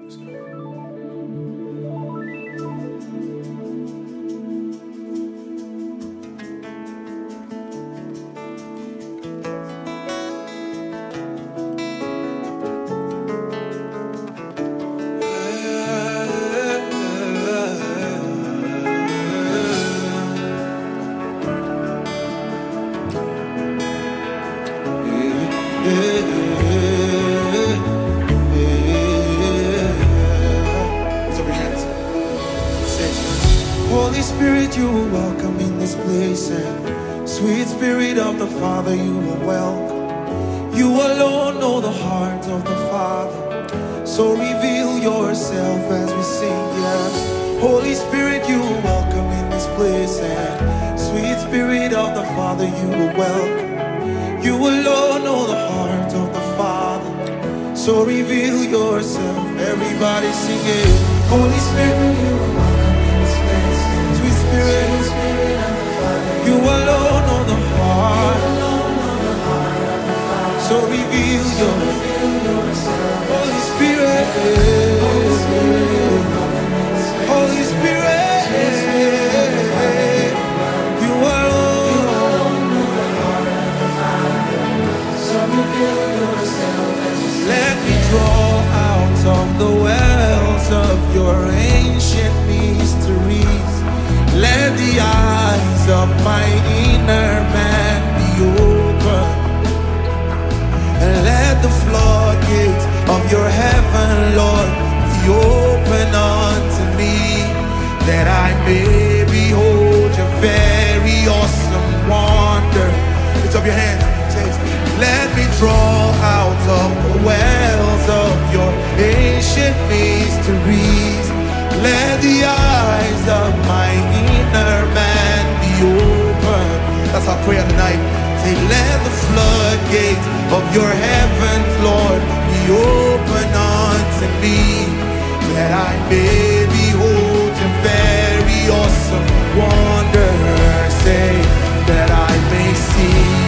Holy Spirit, you are welcome in this place, and sweet Spirit of the Father, you are welcome. You alone know the heart of the Father, so reveal yourself as we sing, yes. Holy Spirit, you are welcome in this place, and sweet Spirit of the Father, you are welcome. You alone know the heart of the Father, so reveal yourself. Everybody sing it. Holy Spirit, you are welcome in this place. Sweet Spirit of the Father, you alone know the heart. So reveal yourself. Holy Spirit, Holy Spirit, you alone know the heart of the Father. So reveal yourself. Let me draw out of the wells of your ancient mysteries. Let the eyes of my inner man be open, and let the floodgates of your heaven, Lord, be open unto me, that I may behold your very awesome wonder. Lift up your hands. Let me draw out of the wells of your ancient mysteries. Let the eyes of my inner man be open. That's our prayer tonight. Say, let the floodgates of your heavens, Lord, be open unto me, that I may behold your very awesome wonder. Say, that I may see,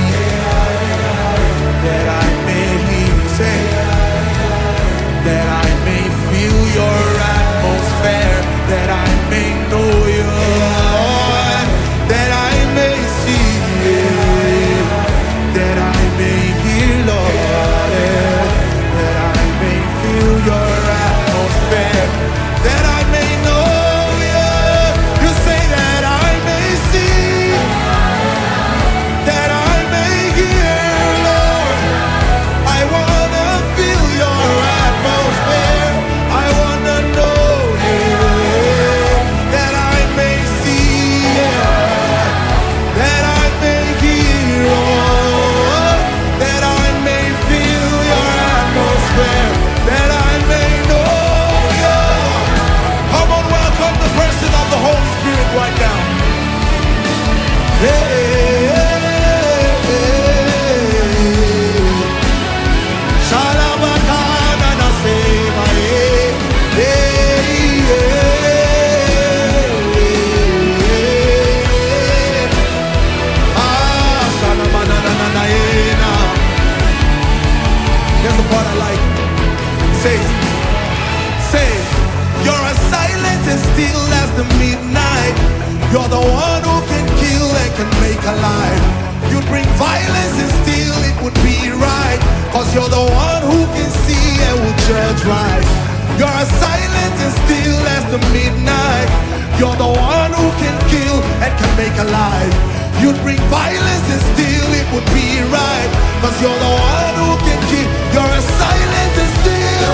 that I may hear, say, that I may feel your atmosphere, that I may know you, Lord, that I may see, that I may hear, Lord, that I may feel your atmosphere, that I may know you. You say that I may see, that I may hear, Lord. I wanna feel your atmosphere. I wanna know you, that I may see, that I may hear, Lord, that I may feel your atmosphere, that I may know you. Come on, welcome the person of the Holy Spirit right now. Here's the part I like. Say, you're as silent and still as the midnight. You're the one who can kill and can make alive. You'd bring violence and still it would be right, 'cause you're the one who can see and will judge right. You're as silent and still as the midnight. You're the one who can kill and can make alive. You'd bring violence and still it would be right, 'cause you're the one who can kill. You're as silent and still.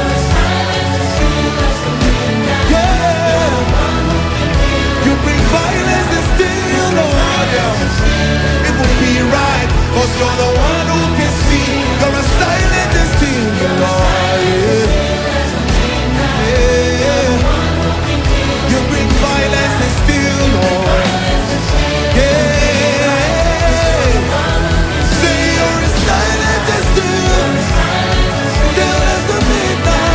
Yeah. You bring violence and still, Lord, yeah. It would be right, 'cause you're the one who can see. You're as silent and still, Lord, yeah. Yeah. You bring violence and still, Lord, yeah. Say you're as silent and still, still as the midnight.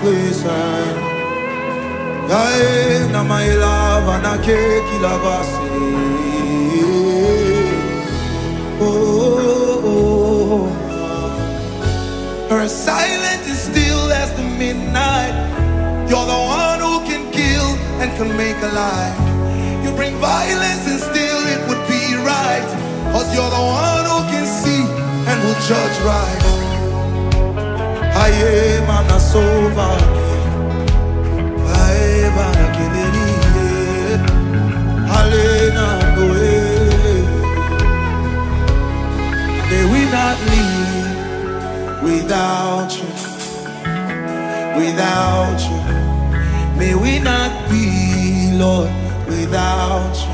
listen. Yae na my love and a cake ilabasi. Oh, her silence is still as the midnight. You're the one who can kill and can make alive. You bring violence and still it would be right. Cause you're the one who can see and will judge right. I am an asova. I am an akilini. Alena noe. May we not leave without you. Without you. May we not be, Lord, without you.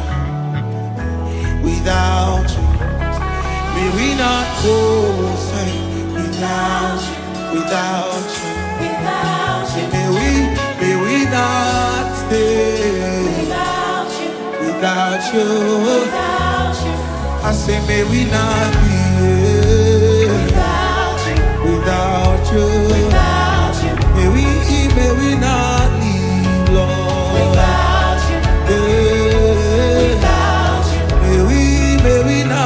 Without you. May we not go, say, without you. Without you. Without you. May we not stay Without you. without you. Without you. I say may we not be Without you. without you. Without you. May we not leave, Lord. Without you. Yeah. Without you. May we not